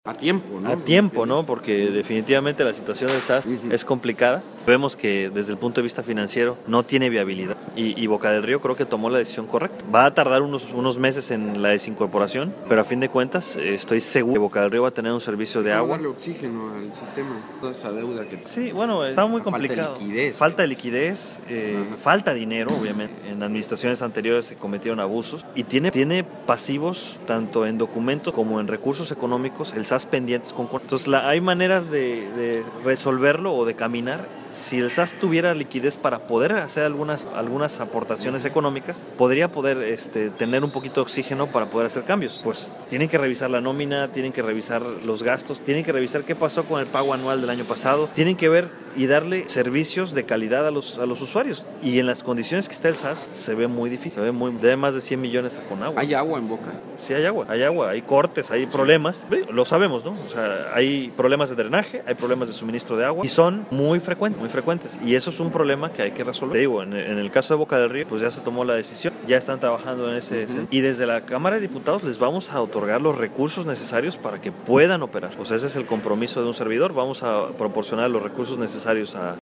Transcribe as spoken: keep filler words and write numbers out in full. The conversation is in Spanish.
A tiempo, ¿no? A tiempo, ¿no? Porque definitivamente la situación del S A S uh-huh. es complicada. Vemos que desde el punto de vista financiero no tiene viabilidad y, y Boca del Río creo que tomó la decisión correcta. Va a tardar unos, unos meses en la desincorporación, pero a fin de cuentas estoy seguro que Boca del Río va a tener un servicio de agua. darle oxígeno al sistema, toda esa deuda que... Sí, bueno, está muy complicado. Falta de liquidez. Falta de liquidez, eh, uh-huh. falta dinero, obviamente. En administraciones anteriores se cometieron abusos y tiene, tiene pasivos tanto en documentos como en recursos económicos, el S A S pendientes con... Entonces la, hay maneras de, de resolverlo o de caminar. Si el S A S tuviera liquidez para poder hacer algunas, algunas aportaciones económicas, podría poder este, tener un poquito de oxígeno para poder hacer cambios. Pues tienen que revisar la nómina, tienen que revisar los gastos, tienen que revisar qué pasó con el pago anual del año pasado, tienen que ver y darle servicios de calidad a los, a los usuarios. Y en las condiciones que está el S A S, se ve muy difícil, se ve muy, debe más de cien millones a Conagua. ¿Hay agua en Boca? Sí, hay agua, hay agua, hay cortes, hay sí. problemas, lo sabemos, ¿no? O sea, hay problemas de drenaje, hay problemas de suministro de agua y son muy frecuentes. muy frecuentes y eso es un problema que hay que resolver. Te digo, en, en el caso de Boca del Río, pues ya se tomó la decisión, ya están trabajando en ese uh-huh. y desde la Cámara de Diputados les vamos a otorgar los recursos necesarios para que puedan operar. O sea, ese es el compromiso de un servidor, vamos a proporcionar los recursos necesarios a